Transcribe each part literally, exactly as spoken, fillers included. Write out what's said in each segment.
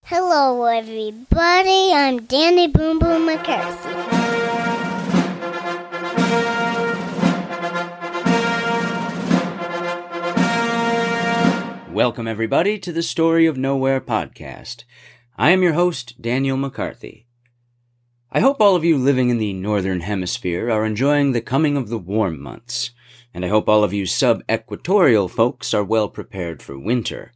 Hello, everybody. I'm Danny Boom Boom McCarthy. Welcome, everybody, to the Story of Nowhere podcast. I am your host, Daniel McCarthy. I hope all of you living in the Northern Hemisphere are enjoying the coming of the warm months, and I hope all of you sub-equatorial folks are well prepared for winter.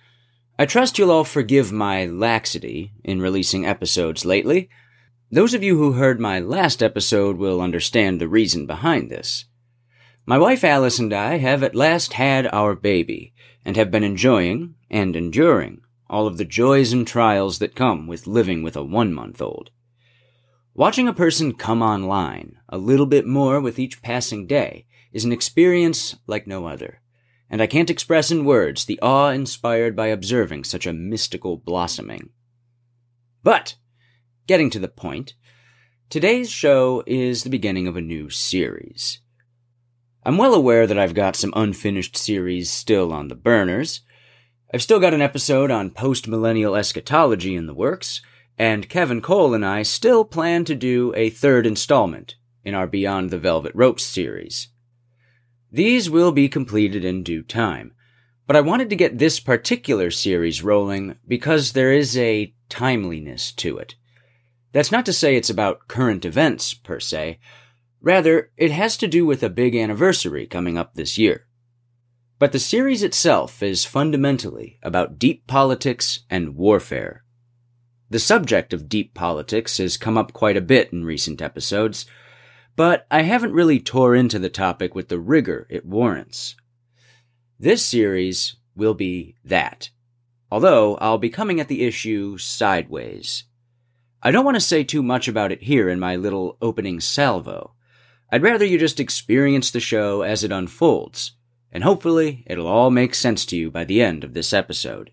I trust you'll all forgive my laxity in releasing episodes lately. Those of you who heard my last episode will understand the reason behind this. My wife Alice and I have at last had our baby, and have been enjoying, and enduring, all of the joys and trials that come with living with a one-month-old. Watching a person come online a little bit more with each passing day is an experience like no other, and I can't express in words the awe inspired by observing such a mystical blossoming. But, getting to the point, today's show is the beginning of a new series. I'm well aware that I've got some unfinished series still on the burners. I've still got an episode on post-millennial eschatology in the works, and Kevin Cole and I still plan to do a third installment in our Beyond the Velvet Ropes series. These will be completed in due time, but I wanted to get this particular series rolling because there is a timeliness to it. That's not to say it's about current events, per se. Rather, it has to do with a big anniversary coming up this year. But the series itself is fundamentally about deep politics and warfare. The subject of deep politics has come up quite a bit in recent episodes, but I haven't really tore into the topic with the rigor it warrants. This series will be that, although I'll be coming at the issue sideways. I don't want to say too much about it here in my little opening salvo. I'd rather you just experience the show as it unfolds, and hopefully it'll all make sense to you by the end of this episode.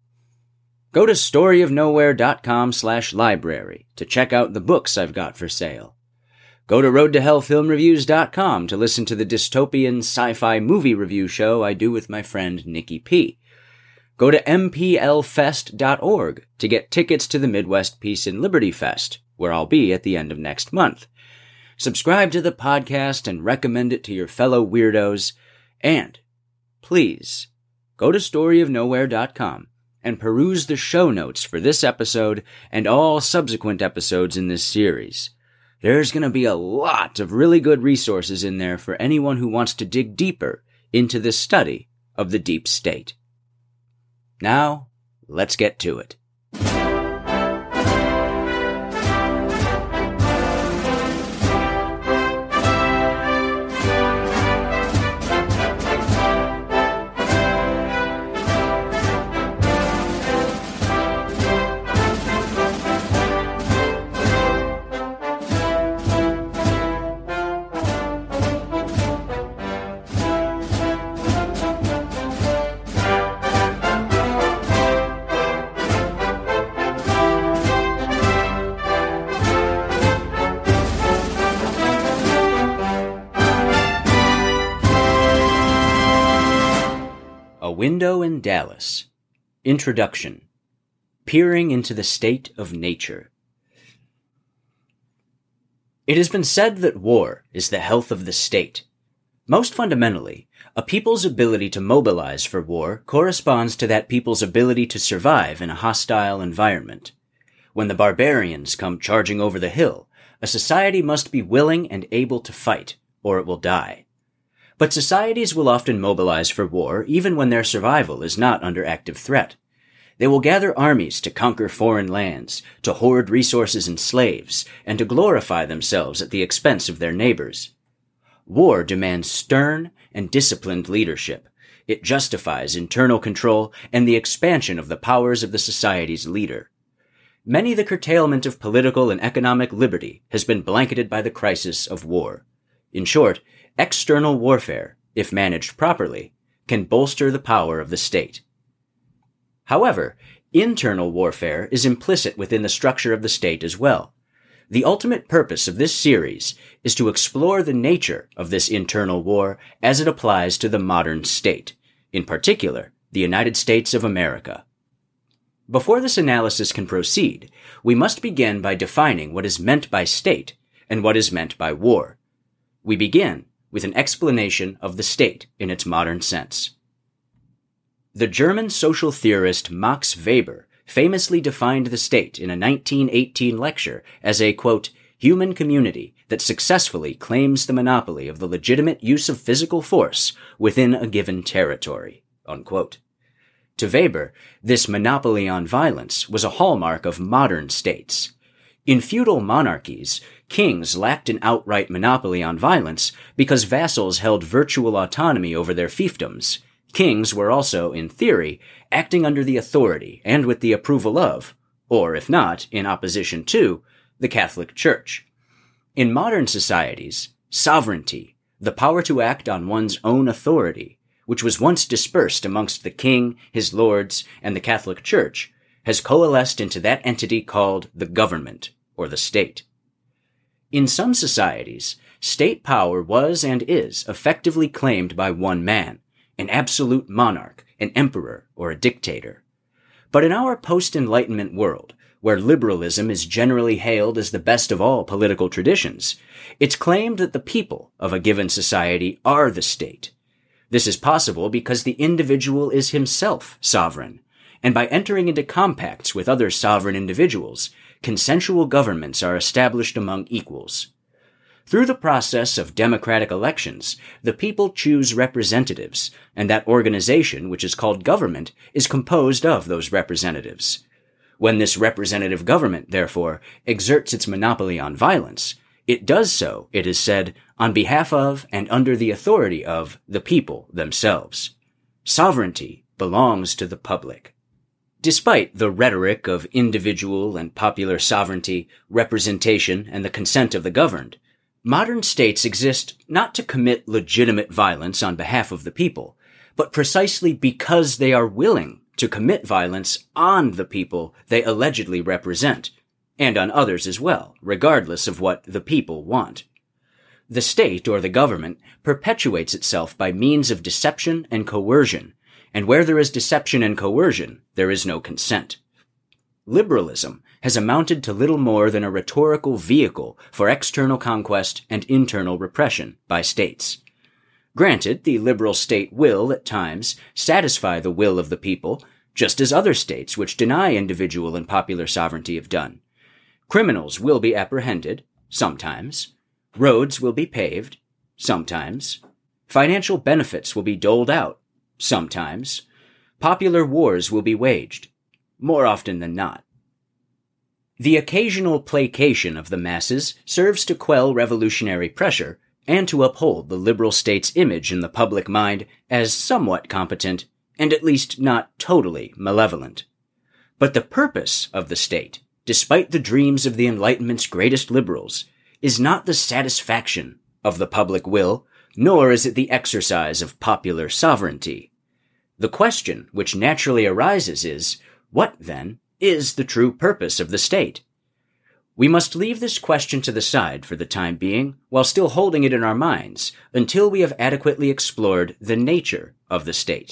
Go to storyofnowhere.com slash library to check out the books I've got for sale. Go to road to hell film reviews dot com to listen to the dystopian sci-fi movie review show I do with my friend Nikki P. Go to m p l fest dot org to get tickets to the Midwest Peace and Liberty Fest, where I'll be at the end of next month. Subscribe to the podcast and recommend it to your fellow weirdos. And, please, go to story of nowhere dot com and peruse the show notes for this episode and all subsequent episodes in this series. There's going to be a lot of really good resources in there for anyone who wants to dig deeper into the study of the deep state. Now, let's get to it. A Window in Dallas. Introduction. Peering into the State of Nature. It has been said that war is the health of the state. Most fundamentally, a people's ability to mobilize for war corresponds to that people's ability to survive in a hostile environment. When the barbarians come charging over the hill, a society must be willing and able to fight, or it will die. But societies will often mobilize for war even when their survival is not under active threat. They will gather armies to conquer foreign lands, to hoard resources and slaves, and to glorify themselves at the expense of their neighbors. War demands stern and disciplined leadership. It justifies internal control and the expansion of the powers of the society's leader. Many the curtailment of political and economic liberty has been blanketed by the crisis of war. In short, external warfare, if managed properly, can bolster the power of the state. However, internal warfare is implicit within the structure of the state as well. The ultimate purpose of this series is to explore the nature of this internal war as it applies to the modern state, in particular, the United States of America. Before this analysis can proceed, we must begin by defining what is meant by state and what is meant by war. We begin with an explanation of the state in its modern sense. The German social theorist Max Weber famously defined the state in a nineteen eighteen lecture as a, quote, human community that successfully claims the monopoly of the legitimate use of physical force within a given territory, unquote. To Weber, this monopoly on violence was a hallmark of modern states. In feudal monarchies, kings lacked an outright monopoly on violence because vassals held virtual autonomy over their fiefdoms. Kings were also, in theory, acting under the authority and with the approval of, or if not, in opposition to, the Catholic Church. In modern societies, sovereignty, the power to act on one's own authority, which was once dispersed amongst the king, his lords, and the Catholic Church, has coalesced into that entity called the government, or the state. In some societies, state power was and is effectively claimed by one man, an absolute monarch, an emperor, or a dictator. But in our post-Enlightenment world, where liberalism is generally hailed as the best of all political traditions, it's claimed that the people of a given society are the state. This is possible because the individual is himself sovereign, and by entering into compacts with other sovereign individuals, consensual governments are established among equals. Through the process of democratic elections, the people choose representatives, and that organization, which is called government, is composed of those representatives. When this representative government, therefore, exerts its monopoly on violence, it does so, it is said, on behalf of and under the authority of the people themselves. Sovereignty belongs to the public. Despite the rhetoric of individual and popular sovereignty, representation, and the consent of the governed, modern states exist not to commit legitimate violence on behalf of the people, but precisely because they are willing to commit violence on the people they allegedly represent, and on others as well, regardless of what the people want. The state, or the government, perpetuates itself by means of deception and coercion, and where there is deception and coercion, there is no consent. Liberalism has amounted to little more than a rhetorical vehicle for external conquest and internal repression by states. Granted, the liberal state will, at times, satisfy the will of the people, just as other states which deny individual and popular sovereignty have done. Criminals will be apprehended, sometimes. Roads will be paved, sometimes. Financial benefits will be doled out, sometimes. Popular wars will be waged, more often than not. The occasional placation of the masses serves to quell revolutionary pressure and to uphold the liberal state's image in the public mind as somewhat competent and at least not totally malevolent. But the purpose of the state, despite the dreams of the Enlightenment's greatest liberals, is not the satisfaction of the public will, nor is it the exercise of popular sovereignty. The question which naturally arises is, what, then, is the true purpose of the state? We must leave this question to the side for the time being, while still holding it in our minds, until we have adequately explored the nature of the state.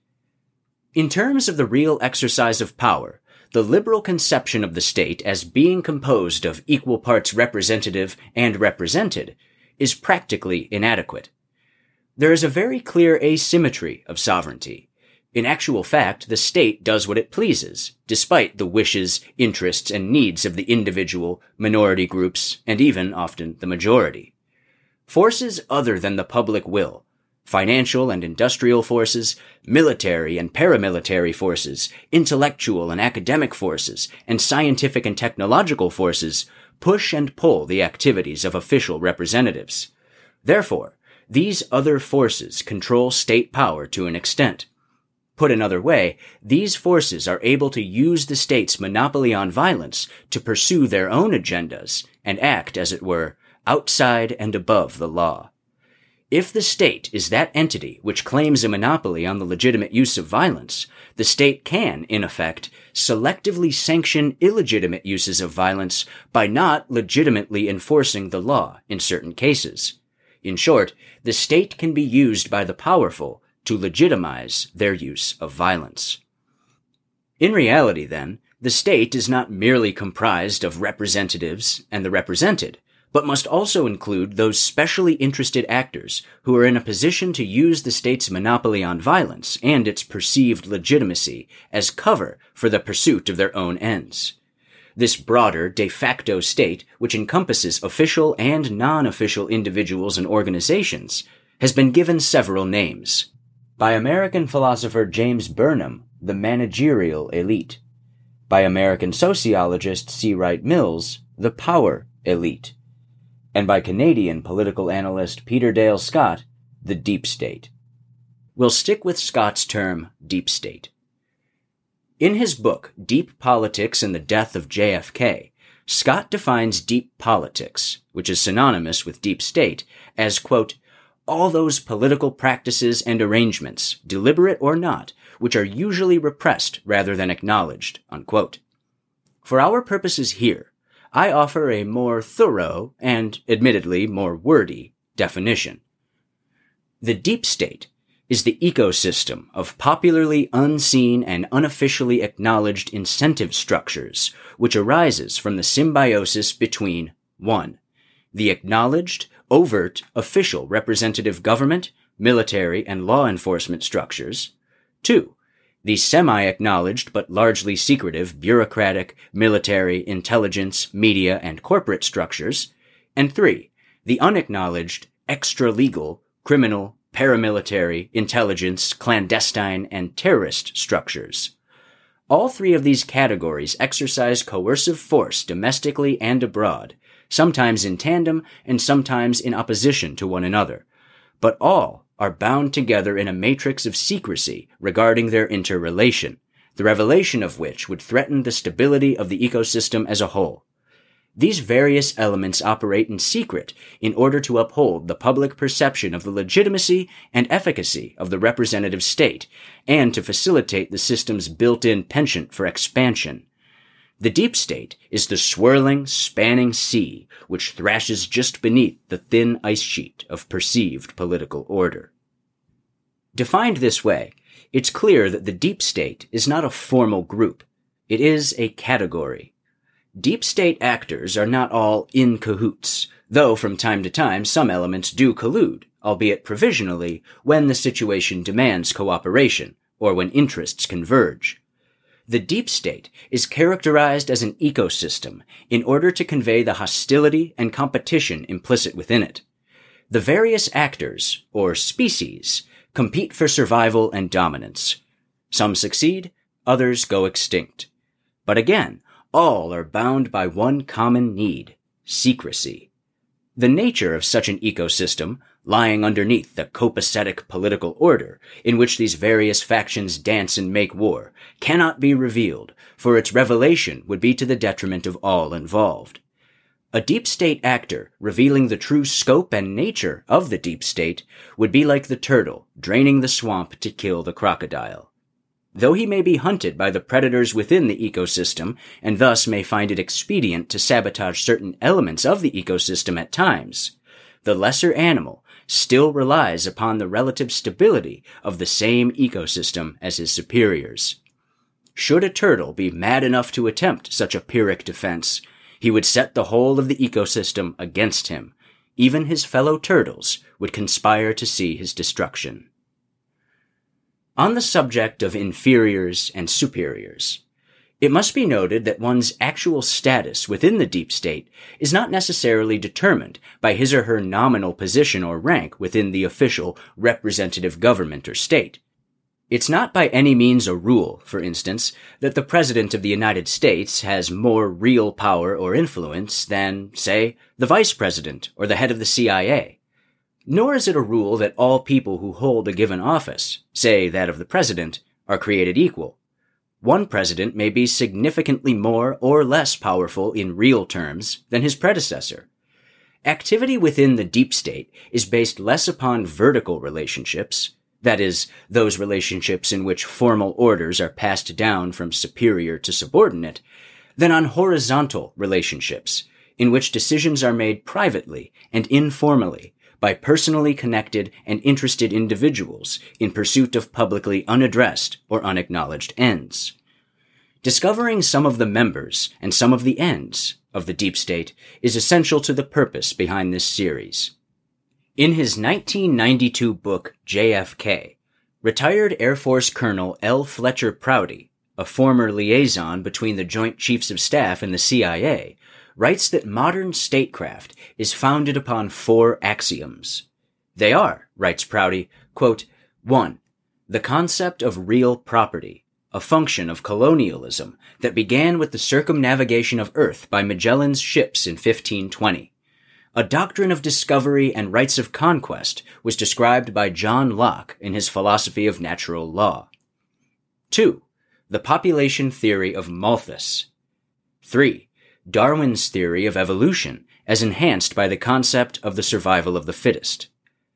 In terms of the real exercise of power, the liberal conception of the state as being composed of equal parts representative and represented is practically inadequate. There is a very clear asymmetry of sovereignty. In actual fact, the state does what it pleases, despite the wishes, interests, and needs of the individual, minority groups, and even, often, the majority. Forces other than the public will, financial and industrial forces, military and paramilitary forces, intellectual and academic forces, and scientific and technological forces, push and pull the activities of official representatives. Therefore, these other forces control state power to an extent. Put another way, these forces are able to use the state's monopoly on violence to pursue their own agendas and act, as it were, outside and above the law. If the state is that entity which claims a monopoly on the legitimate use of violence, the state can, in effect, selectively sanction illegitimate uses of violence by not legitimately enforcing the law in certain cases. In short, the state can be used by the powerful to legitimize their use of violence. In reality, then, the state is not merely comprised of representatives and the represented, but must also include those specially interested actors who are in a position to use the state's monopoly on violence and its perceived legitimacy as cover for the pursuit of their own ends. This broader de facto state, which encompasses official and non-official individuals and organizations, has been given several names. By American philosopher James Burnham, the managerial elite. By American sociologist C. Wright Mills, the power elite. And by Canadian political analyst Peter Dale Scott, the deep state. We'll stick with Scott's term, deep state. In his book, Deep Politics and the Death of J F K, Scott defines deep politics, which is synonymous with deep state, as, quote, all those political practices and arrangements, deliberate or not, which are usually repressed rather than acknowledged, unquote. For our purposes here, I offer a more thorough and, admittedly, more wordy definition. The deep state is the ecosystem of popularly unseen and unofficially acknowledged incentive structures, which arises from the symbiosis between one. The acknowledged, overt, official representative government, military, and law enforcement structures. two. The semi-acknowledged but largely secretive bureaucratic, military, intelligence, media, and corporate structures. And three. The unacknowledged, extra-legal, criminal, paramilitary, intelligence, clandestine, and terrorist structures. All three of these categories exercise coercive force domestically and abroad, sometimes in tandem and sometimes in opposition to one another, but all are bound together in a matrix of secrecy regarding their interrelation, the revelation of which would threaten the stability of the ecosystem as a whole. These various elements operate in secret in order to uphold the public perception of the legitimacy and efficacy of the representative state, and to facilitate the system's built-in penchant for expansion. The deep state is the swirling, spanning sea which thrashes just beneath the thin ice sheet of perceived political order. Defined this way, it's clear that the deep state is not a formal group. It is a category. Deep state actors are not all in cahoots, though from time to time some elements do collude, albeit provisionally, when the situation demands cooperation, or when interests converge. The deep state is characterized as an ecosystem in order to convey the hostility and competition implicit within it. The various actors, or species, compete for survival and dominance. Some succeed, others go extinct. But again, all are bound by one common need, secrecy. The nature of such an ecosystem, lying underneath the copacetic political order in which these various factions dance and make war, cannot be revealed, for its revelation would be to the detriment of all involved. A deep state actor revealing the true scope and nature of the deep state would be like the turtle draining the swamp to kill the crocodile. Though he may be hunted by the predators within the ecosystem, and thus may find it expedient to sabotage certain elements of the ecosystem at times, the lesser animal still relies upon the relative stability of the same ecosystem as his superiors. Should a turtle be mad enough to attempt such a Pyrrhic defense, he would set the whole of the ecosystem against him. Even his fellow turtles would conspire to see his destruction. On the subject of inferiors and superiors, it must be noted that one's actual status within the deep state is not necessarily determined by his or her nominal position or rank within the official representative government or state. It's not by any means a rule, for instance, that the President of the United States has more real power or influence than, say, the Vice President or the head of the C I A. Nor is it a rule that all people who hold a given office, say that of the President, are created equal. One president may be significantly more or less powerful in real terms than his predecessor. Activity within the deep state is based less upon vertical relationships, that is, those relationships in which formal orders are passed down from superior to subordinate, than on horizontal relationships, in which decisions are made privately and informally by personally connected and interested individuals in pursuit of publicly unaddressed or unacknowledged ends. Discovering some of the members and some of the ends of the deep state is essential to the purpose behind this series. In his nineteen ninety-two book, J F K, retired Air Force Colonel L. Fletcher Prouty, a former liaison between the Joint Chiefs of Staff and the C I A, writes that modern statecraft is founded upon four axioms. They are, writes Prouty, quote, one. The concept of real property, a function of colonialism that began with the circumnavigation of Earth by Magellan's ships in fifteen twenty. A doctrine of discovery and rights of conquest was described by John Locke in his philosophy of natural law. Two. The population theory of Malthus. Three. Darwin's theory of evolution as enhanced by the concept of the survival of the fittest.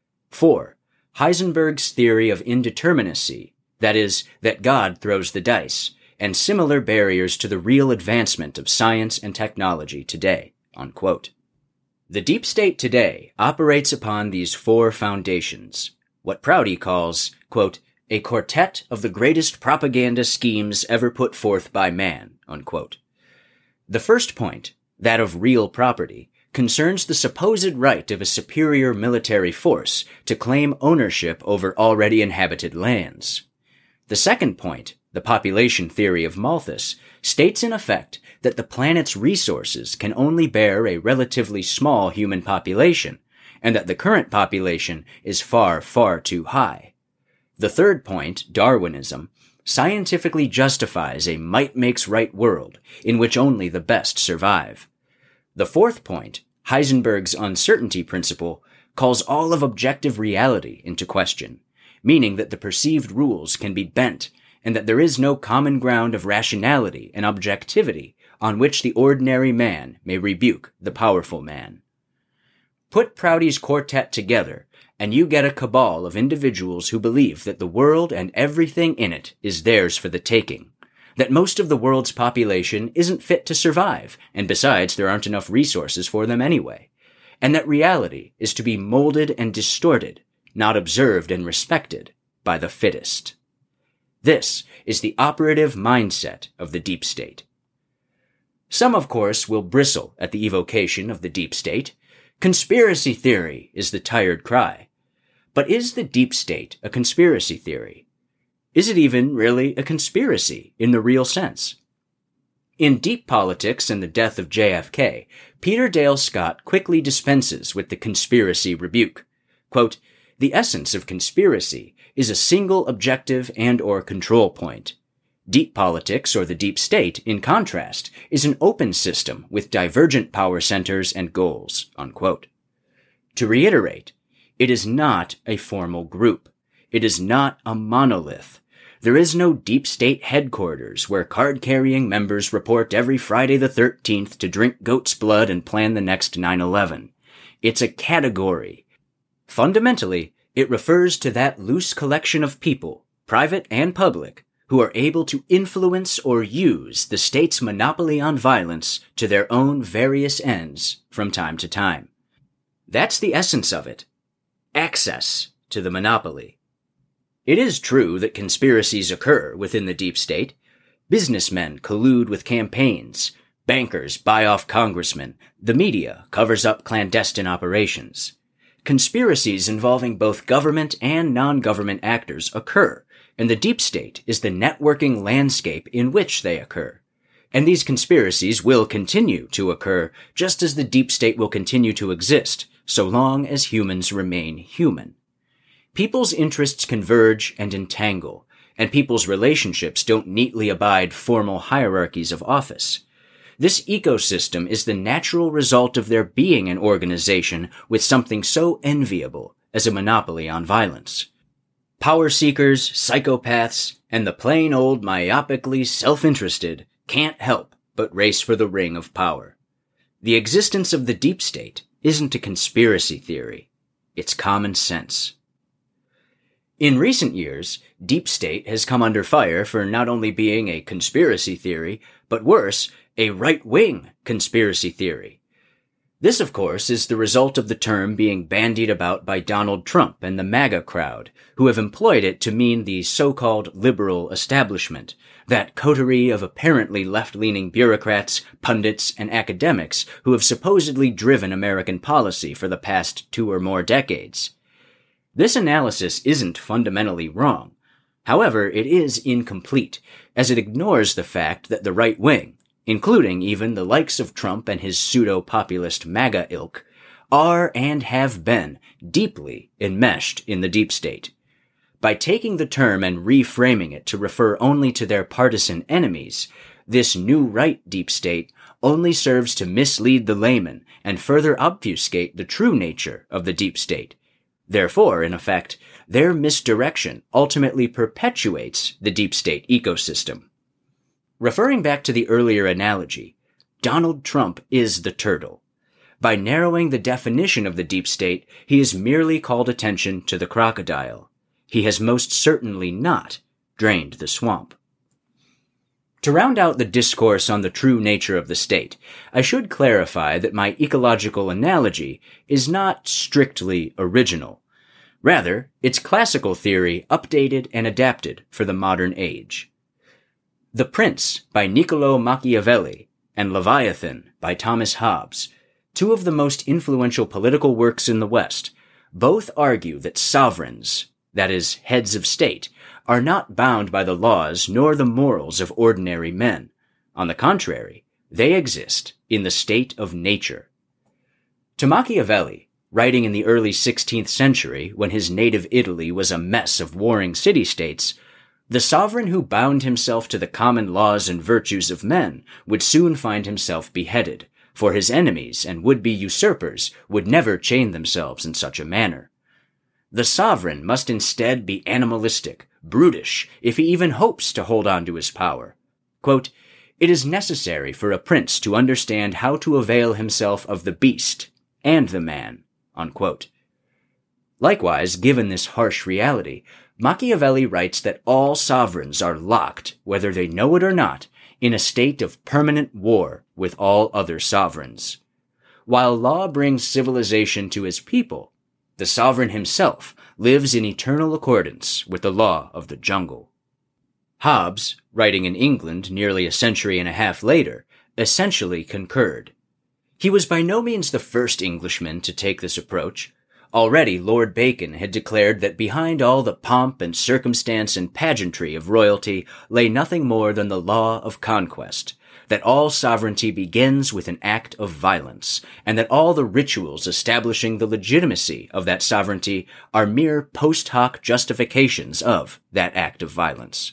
Four. Heisenberg's theory of indeterminacy, that is, that God throws the dice, and similar barriers to the real advancement of science and technology today, unquote. The deep state today operates upon these four foundations, what Prouty calls, quote, a quartet of the greatest propaganda schemes ever put forth by man, unquote. The first point, that of real property, concerns the supposed right of a superior military force to claim ownership over already inhabited lands. The second point, the population theory of Malthus, states in effect that the planet's resources can only bear a relatively small human population, and that the current population is far, far too high. The third point, Darwinism, scientifically justifies a might-makes-right world in which only the best survive. The fourth point, Heisenberg's uncertainty principle, calls all of objective reality into question, meaning that the perceived rules can be bent and that there is no common ground of rationality and objectivity on which the ordinary man may rebuke the powerful man. Put Prouty's quartet together, and you get a cabal of individuals who believe that the world and everything in it is theirs for the taking, that most of the world's population isn't fit to survive, and besides, there aren't enough resources for them anyway, and that reality is to be molded and distorted, not observed and respected, by the fittest. This is the operative mindset of the deep state. Some, of course, will bristle at the evocation of the deep state. Conspiracy theory is the tired cry. But is the deep state a conspiracy theory? Is it even really a conspiracy in the real sense? In Deep Politics and the Death of J F K, Peter Dale Scott quickly dispenses with the conspiracy rebuke. Quote, the essence of conspiracy is a single objective and or control point. Deep politics, or the deep state, in contrast, is an open system with divergent power centers and goals, unquote. To reiterate, it is not a formal group. It is not a monolith. There is no deep state headquarters where card-carrying members report every Friday the thirteenth to drink goat's blood and plan the next nine eleven. It's a category. Fundamentally, it refers to that loose collection of people, private and public, who are able to influence or use the state's monopoly on violence to their own various ends from time to time. That's the essence of it. Access to the monopoly. It is true that conspiracies occur within the deep state. Businessmen collude with campaigns. Bankers buy off congressmen. The media covers up clandestine operations. Conspiracies involving both government and non-government actors occur, and the deep state is the networking landscape in which they occur. And these conspiracies will continue to occur just as the deep state will continue to exist, so long as humans remain human. People's interests converge and entangle, and people's relationships don't neatly abide formal hierarchies of office. This ecosystem is the natural result of there being an organization with something so enviable as a monopoly on violence. Power seekers, psychopaths, and the plain old myopically self-interested can't help but race for the ring of power. The existence of the deep state isn't a conspiracy theory. It's common sense. In recent years, deep state has come under fire for not only being a conspiracy theory, but worse, a right-wing conspiracy theory. This, of course, is the result of the term being bandied about by Donald Trump and the MAGA crowd, who have employed it to mean the so-called liberal establishment, that coterie of apparently left-leaning bureaucrats, pundits, and academics who have supposedly driven American policy for the past two or more decades. This analysis isn't fundamentally wrong. However, it is incomplete, as it ignores the fact that the right wing, including even the likes of Trump and his pseudo-populist MAGA ilk, are and have been deeply enmeshed in the deep state. By taking the term and reframing it to refer only to their partisan enemies, this new right deep state only serves to mislead the layman and further obfuscate the true nature of the deep state. Therefore, in effect, their misdirection ultimately perpetuates the deep state ecosystem. Referring back to the earlier analogy, Donald Trump is the turtle. By narrowing the definition of the deep state, he has merely called attention to the crocodile. He has most certainly not drained the swamp. To round out the discourse on the true nature of the state, I should clarify that my ecological analogy is not strictly original. Rather, it's classical theory updated and adapted for the modern age. The Prince by Niccolo Machiavelli and Leviathan by Thomas Hobbes, two of the most influential political works in the West, both argue that sovereigns, that is, heads of state, are not bound by the laws nor the morals of ordinary men. On the contrary, they exist in the state of nature. To Machiavelli, writing in the early sixteenth century when his native Italy was a mess of warring city-states, the sovereign who bound himself to the common laws and virtues of men would soon find himself beheaded, for his enemies and would-be usurpers would never chain themselves in such a manner. The sovereign must instead be animalistic, brutish, if he even hopes to hold on to his power. Quote, "It is necessary for a prince to understand how to avail himself of the beast and the man." Unquote. Likewise, given this harsh reality, Machiavelli writes that all sovereigns are locked, whether they know it or not, in a state of permanent war with all other sovereigns. While law brings civilization to his people, the sovereign himself lives in eternal accordance with the law of the jungle. Hobbes, writing in England nearly a century and a half later, essentially concurred. He was by no means the first Englishman to take this approach. Already Lord Bacon had declared that behind all the pomp and circumstance and pageantry of royalty lay nothing more than the law of conquest, that all sovereignty begins with an act of violence, and that all the rituals establishing the legitimacy of that sovereignty are mere post hoc justifications of that act of violence.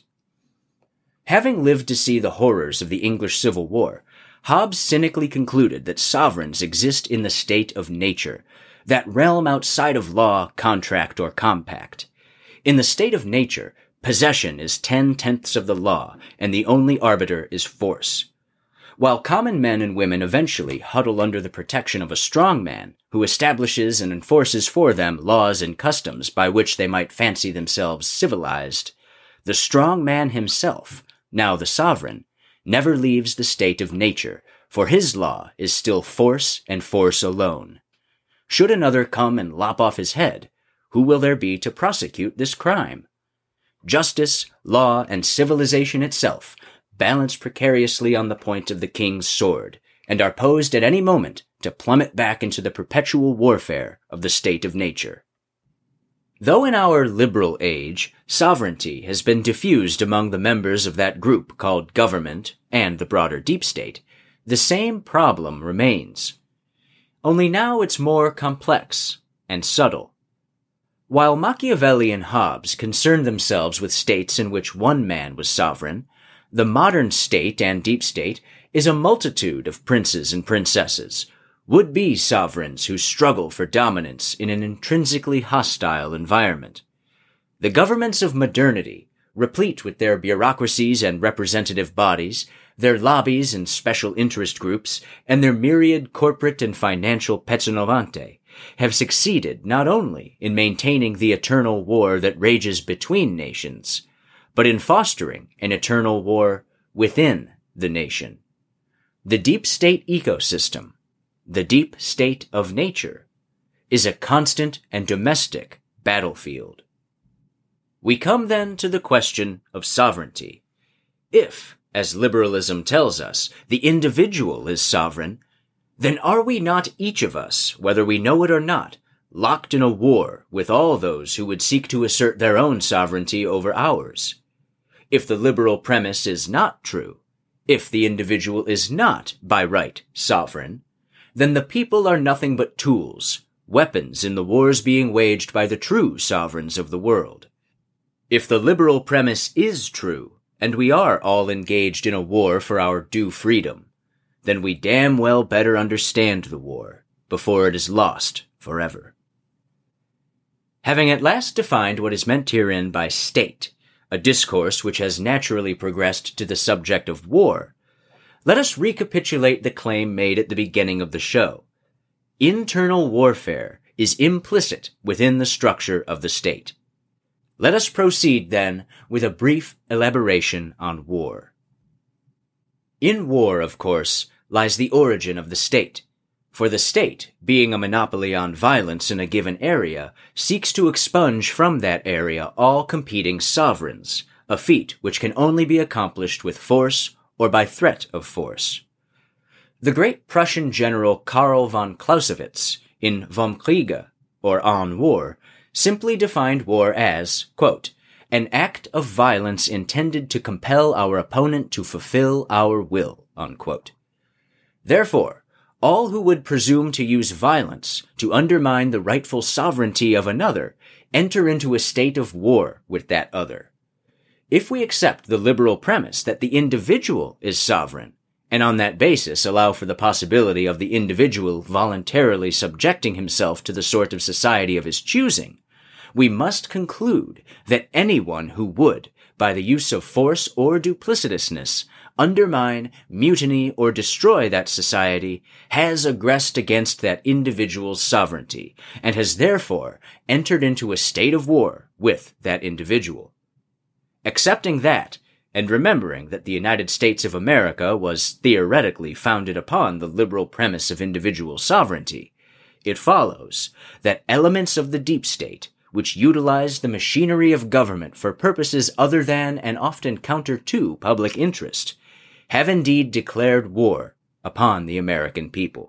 Having lived to see the horrors of the English Civil War, Hobbes cynically concluded that sovereigns exist in the state of nature, that realm outside of law, contract, or compact. In the state of nature, possession is ten-tenths of the law, and the only arbiter is force. While common men and women eventually huddle under the protection of a strong man who establishes and enforces for them laws and customs by which they might fancy themselves civilized, the strong man himself, now the sovereign, never leaves the state of nature, for his law is still force and force alone. Should another come and lop off his head, who will there be to prosecute this crime? Justice, law, and civilization itself balance precariously on the point of the king's sword, and are posed at any moment to plummet back into the perpetual warfare of the state of nature. Though in our liberal age, sovereignty has been diffused among the members of that group called government and the broader deep state, the same problem remains. Only now it's more complex and subtle. While Machiavelli and Hobbes concerned themselves with states in which one man was sovereign, the modern state and deep state is a multitude of princes and princesses, would-be sovereigns who struggle for dominance in an intrinsically hostile environment. The governments of modernity, replete with their bureaucracies and representative bodies, their lobbies and special interest groups, and their myriad corporate and financial pezzonovante, have succeeded not only in maintaining the eternal war that rages between nations, but in fostering an eternal war within the nation. The deep state ecosystem, the deep state of nature, is a constant and domestic battlefield. We come then to the question of sovereignty. If, as liberalism tells us, the individual is sovereign, then are we not each of us, whether we know it or not, locked in a war with all those who would seek to assert their own sovereignty over ours? If the liberal premise is not true, if the individual is not, by right, sovereign, then the people are nothing but tools, weapons in the wars being waged by the true sovereigns of the world. If the liberal premise is true, and we are all engaged in a war for our due freedom, then we damn well better understand the war before it is lost forever. Having at last defined what is meant herein by state, a discourse which has naturally progressed to the subject of war, let us recapitulate the claim made at the beginning of the show. Internal warfare is implicit within the structure of the state. Let us proceed, then, with a brief elaboration on war. In war, of course, lies the origin of the state, for the state, being a monopoly on violence in a given area, seeks to expunge from that area all competing sovereigns, a feat which can only be accomplished with force or by threat of force. The great Prussian general Karl von Clausewitz, in Vom Kriege, or On War, simply defined war as, quote, an act of violence intended to compel our opponent to fulfill our will, unquote. Therefore, all who would presume to use violence to undermine the rightful sovereignty of another enter into a state of war with that other. If we accept the liberal premise that the individual is sovereign, and on that basis allow for the possibility of the individual voluntarily subjecting himself to the sort of society of his choosing, we must conclude that anyone who would, by the use of force or duplicitousness, undermine, mutiny, or destroy that society has aggressed against that individual's sovereignty, and has therefore entered into a state of war with that individual. Accepting that, and remembering that the United States of America was theoretically founded upon the liberal premise of individual sovereignty, it follows that elements of the deep state, which utilize the machinery of government for purposes other than and often counter to public interest, have indeed declared war upon the American people.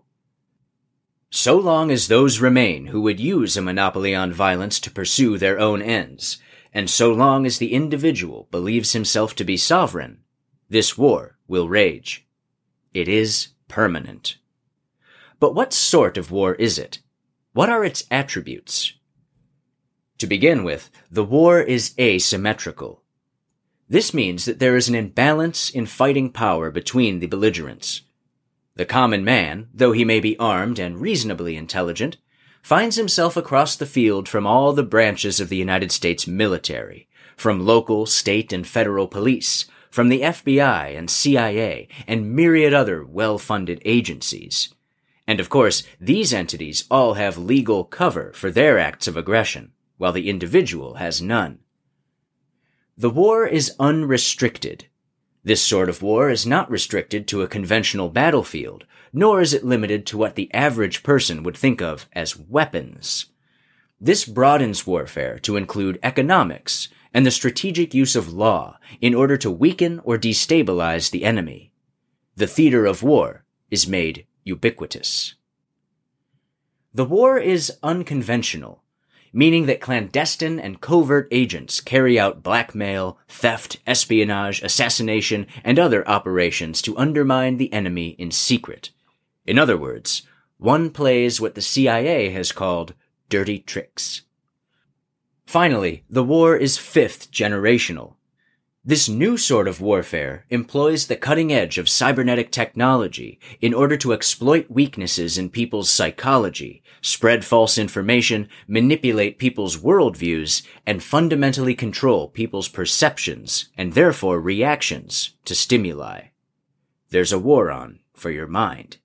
So long as those remain who would use a monopoly on violence to pursue their own ends, and so long as the individual believes himself to be sovereign, this war will rage. It is permanent. But what sort of war is it? What are its attributes? To begin with, the war is asymmetrical. This means that there is an imbalance in fighting power between the belligerents. The common man, though he may be armed and reasonably intelligent, finds himself across the field from all the branches of the United States military, from local, state, and federal police, from the F B I and C I A, and myriad other well-funded agencies. And of course, these entities all have legal cover for their acts of aggression, while the individual has none. The war is unrestricted. This sort of war is not restricted to a conventional battlefield, nor is it limited to what the average person would think of as weapons. This broadens warfare to include economics and the strategic use of law in order to weaken or destabilize the enemy. The theater of war is made ubiquitous. The war is unconventional, meaning that clandestine and covert agents carry out blackmail, theft, espionage, assassination, and other operations to undermine the enemy in secret. In other words, one plays what the C I A has called dirty tricks. Finally, the war is fifth generational. This new sort of warfare employs the cutting edge of cybernetic technology in order to exploit weaknesses in people's psychology, spread false information, manipulate people's worldviews, and fundamentally control people's perceptions and therefore reactions to stimuli. There's a war on for your mind.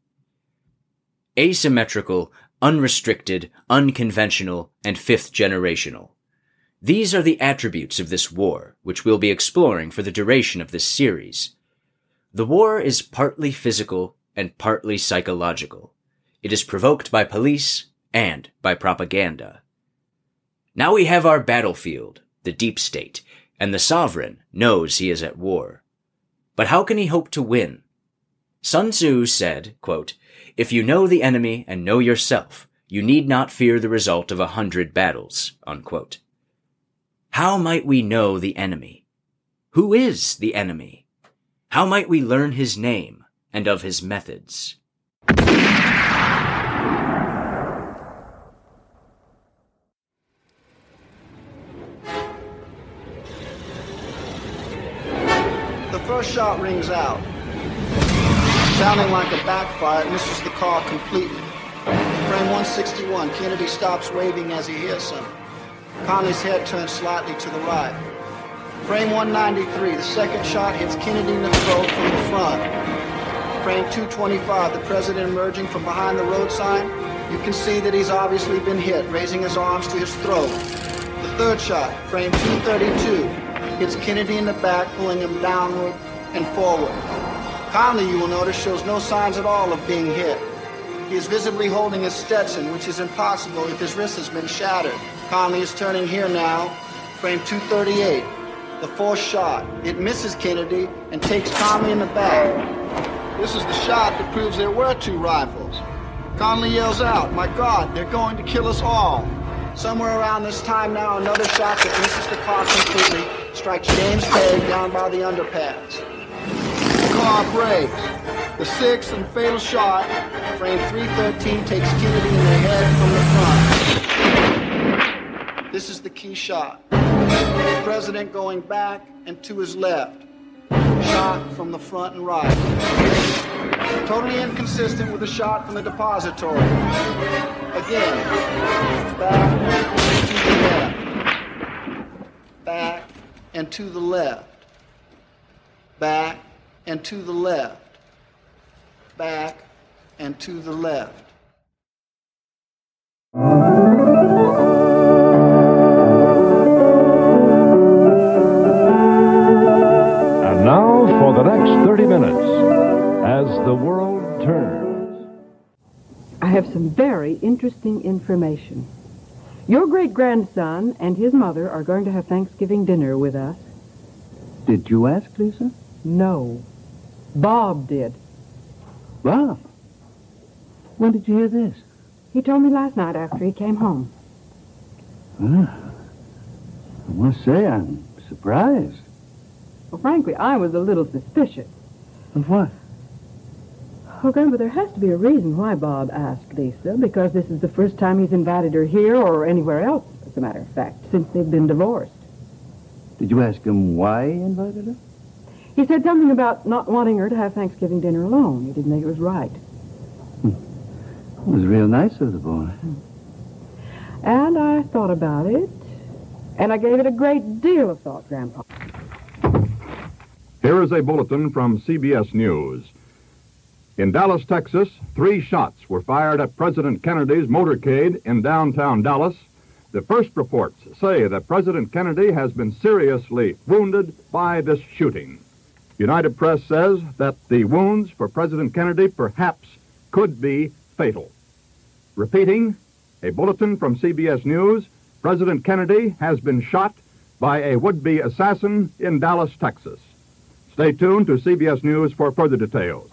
Asymmetrical, unrestricted, unconventional, and fifth generational. These are the attributes of this war, which we'll be exploring for the duration of this series. The war is partly physical and partly psychological. It is provoked by police and by propaganda. Now we have our battlefield, the deep state, and the sovereign knows he is at war. But how can he hope to win? Sun Tzu said, quote, "If you know the enemy and know yourself, you need not fear the result of a hundred battles," unquote. How might we know the enemy? Who is the enemy? How might we learn his name and of his methods? The first shot rings out. Sounding like a backfire, it misses the car completely. Frame one sixty-one, Kennedy stops waving as he hears him. Connolly's head turns slightly to the right. Frame one ninety-three, the second shot hits Kennedy in the throat from the front. Frame two twenty-five, the president emerging from behind the road sign. You can see that he's obviously been hit, raising his arms to his throat. The third shot, frame two thirty-two, hits Kennedy in the back, pulling him downward and forward. Connolly, you will notice, shows no signs at all of being hit. He is visibly holding his Stetson, which is impossible if his wrist has been shattered. Connolly is turning here now, frame two thirty-eight. The fourth shot. It misses Kennedy and takes Connolly in the back. This is the shot that proves there were two rifles. Connolly yells out, "My God, they're going to kill us all." Somewhere around this time now, another shot that misses the car completely strikes James Pegg down by the underpass. The car breaks. The sixth and fatal shot, frame three thirteen, takes Kennedy in the head from the front. This is the key shot. The president going back and to his left. Shot from the front and right. Totally inconsistent with the shot from the depository. Again, back to the left. Back and to the left. Back and to the left. Back and to the left. And now for the next thirty minutes, as the world turns. I have some very interesting information. Your great-grandson and his mother are going to have Thanksgiving dinner with us. Did you ask, Lisa? No. Bob did. Bob? When did you hear this? He told me last night after he came home. Well, I must say I'm surprised. Well, frankly, I was a little suspicious. Of what? Oh, Grandpa, there has to be a reason why Bob asked Lisa, because this is the first time he's invited her here or anywhere else, as a matter of fact, since they've been divorced. Did you ask him why he invited her? He said something about not wanting her to have Thanksgiving dinner alone. He didn't think it was right. Hmm. It was real nice of the boy. Hmm. And I thought about it, and I gave it a great deal of thought, Grandpa. Here is a bulletin from C B S News. In Dallas, Texas, three shots were fired at President Kennedy's motorcade in downtown Dallas. The first reports say that President Kennedy has been seriously wounded by this shooting. United Press says that the wounds for President Kennedy perhaps could be fatal. Repeating, a bulletin from C B S News, President Kennedy has been shot by a would-be assassin in Dallas, Texas. Stay tuned to C B S News for further details.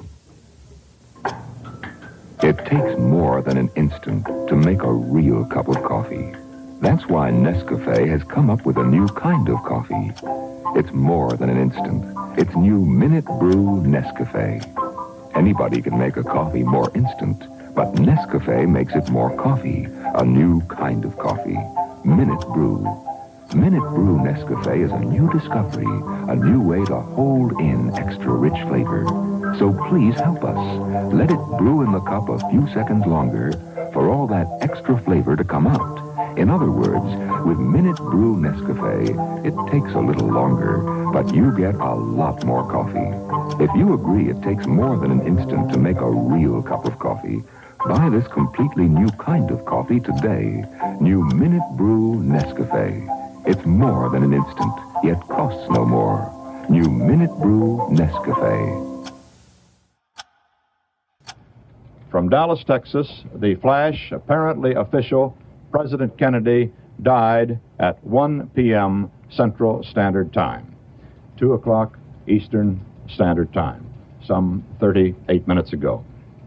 It takes more than an instant to make a real cup of coffee. That's why Nescafe has come up with a new kind of coffee. It's more than an instant. It's new Minute Brew Nescafe. Anybody can make a coffee more instant, but Nescafe makes it more coffee, a new kind of coffee. Minute Brew. Minute Brew Nescafe is a new discovery, a new way to hold in extra rich flavor. So please help us. Let it brew in the cup a few seconds longer for all that extra flavor to come out. In other words, with Minute Brew Nescafe, it takes a little longer, but you get a lot more coffee. If you agree it takes more than an instant to make a real cup of coffee, buy this completely new kind of coffee today. New Minute Brew Nescafe. It's more than an instant, yet costs no more. New Minute Brew Nescafe. From Dallas, Texas, the flash, apparently official, President Kennedy died at one p.m. Central Standard Time, two o'clock Eastern Standard Time, some thirty-eight minutes ago.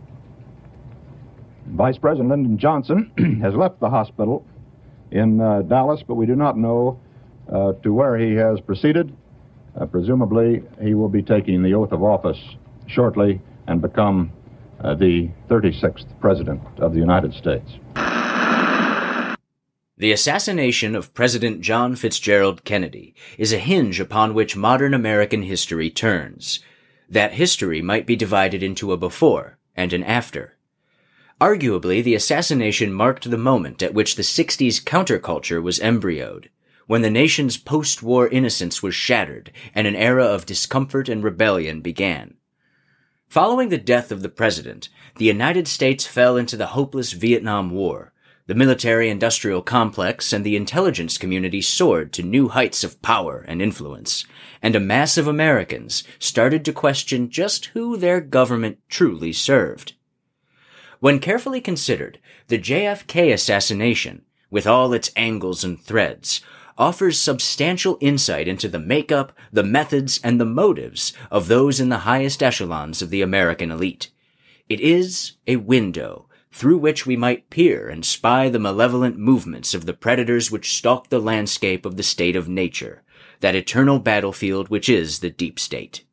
Vice President Lyndon Johnson has left the hospital in uh, Dallas, but we do not know uh, to where he has proceeded. Uh, presumably, he will be taking the oath of office shortly and become uh, the thirty-sixth President of the United States. The assassination of President John Fitzgerald Kennedy is a hinge upon which modern American history turns. That history might be divided into a before and an after. Arguably, the assassination marked the moment at which the sixties counterculture was embryoed, when the nation's post-war innocence was shattered and an era of discomfort and rebellion began. Following the death of the president, the United States fell into the hopeless Vietnam War. The military-industrial complex and the intelligence community soared to new heights of power and influence, and a mass of Americans started to question just who their government truly served. When carefully considered, the J F K assassination, with all its angles and threads, offers substantial insight into the makeup, the methods, and the motives of those in the highest echelons of the American elite. It is a window through which we might peer and spy the malevolent movements of the predators which stalk the landscape of the state of nature, that eternal battlefield which is the deep state.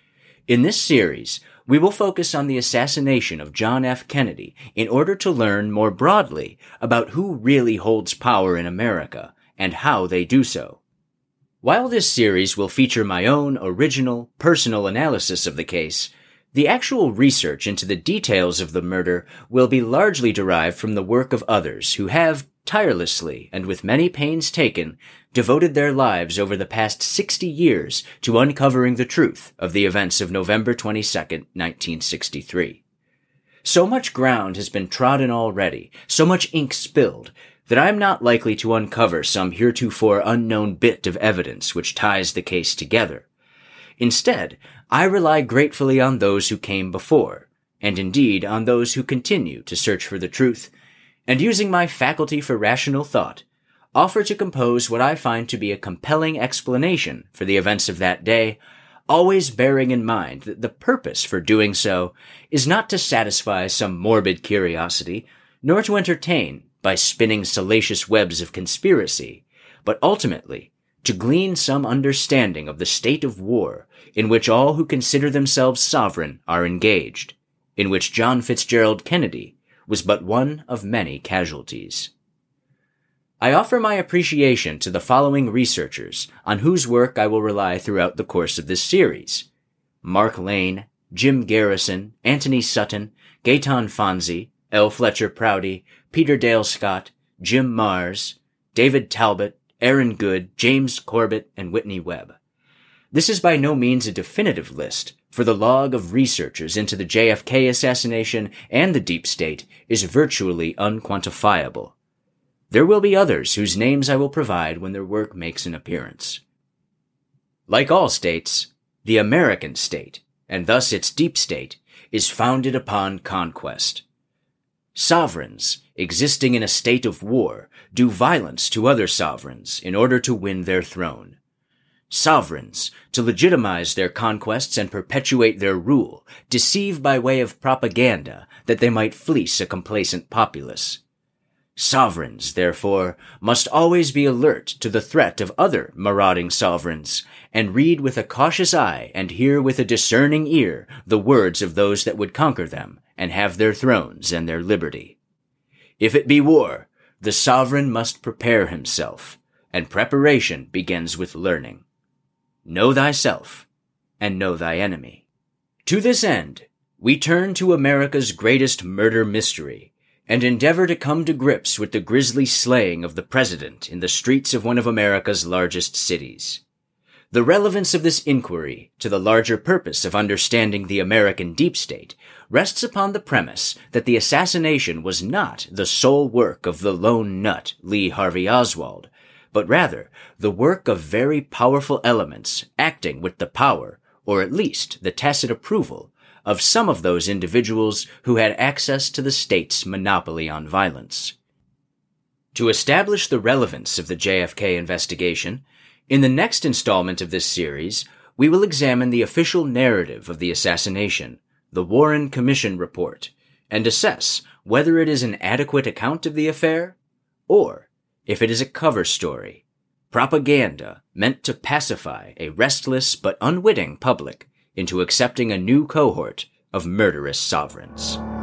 In this series, we will focus on the assassination of John F. Kennedy in order to learn more broadly about who really holds power in America and how they do so. While this series will feature my own original, personal analysis of the case, the actual research into the details of the murder will be largely derived from the work of others who have, tirelessly and with many pains taken, devoted their lives over the past sixty years to uncovering the truth of the events of November twenty-second, nineteen sixty-three. So much ground has been trodden already, so much ink spilled, that I am not likely to uncover some heretofore unknown bit of evidence which ties the case together. Instead, I rely gratefully on those who came before, and indeed on those who continue to search for the truth, and using my faculty for rational thought, offer to compose what I find to be a compelling explanation for the events of that day, always bearing in mind that the purpose for doing so is not to satisfy some morbid curiosity, nor to entertain by spinning salacious webs of conspiracy, but ultimately to glean some understanding of the state of war in which all who consider themselves sovereign are engaged, in which John Fitzgerald Kennedy was but one of many casualties. I offer my appreciation to the following researchers on whose work I will rely throughout the course of this series: Mark Lane, Jim Garrison, Anthony Sutton, Gaetan Fonzi, L. Fletcher Prouty, Peter Dale Scott, Jim Mars, David Talbot, Aaron Good, James Corbett, and Whitney Webb. This is by no means a definitive list, for the log of researchers into the J F K assassination and the deep state is virtually unquantifiable. There will be others whose names I will provide when their work makes an appearance. Like all states, the American state, and thus its deep state, is founded upon conquest. Sovereigns, existing in a state of war, do violence to other sovereigns in order to win their throne. Sovereigns, to legitimize their conquests and perpetuate their rule, deceive by way of propaganda that they might fleece a complacent populace. Sovereigns, therefore, must always be alert to the threat of other marauding sovereigns, and read with a cautious eye and hear with a discerning ear the words of those that would conquer them and have their thrones and their liberty. If it be war, the sovereign must prepare himself, and preparation begins with learning. Know thyself, and know thy enemy. To this end, we turn to America's greatest murder mystery, and endeavor to come to grips with the grisly slaying of the president in the streets of one of America's largest cities. The relevance of this inquiry to the larger purpose of understanding the American deep state rests upon the premise that the assassination was not the sole work of the lone nut Lee Harvey Oswald, but rather the work of very powerful elements acting with the power, or at least the tacit approval, of some of those individuals who had access to the state's monopoly on violence. To establish the relevance of the J F K investigation, in the next installment of this series, we will examine the official narrative of the assassination, the Warren Commission report, and assess whether it is an adequate account of the affair, or if it is a cover story, propaganda meant to pacify a restless but unwitting public into accepting a new cohort of murderous sovereigns.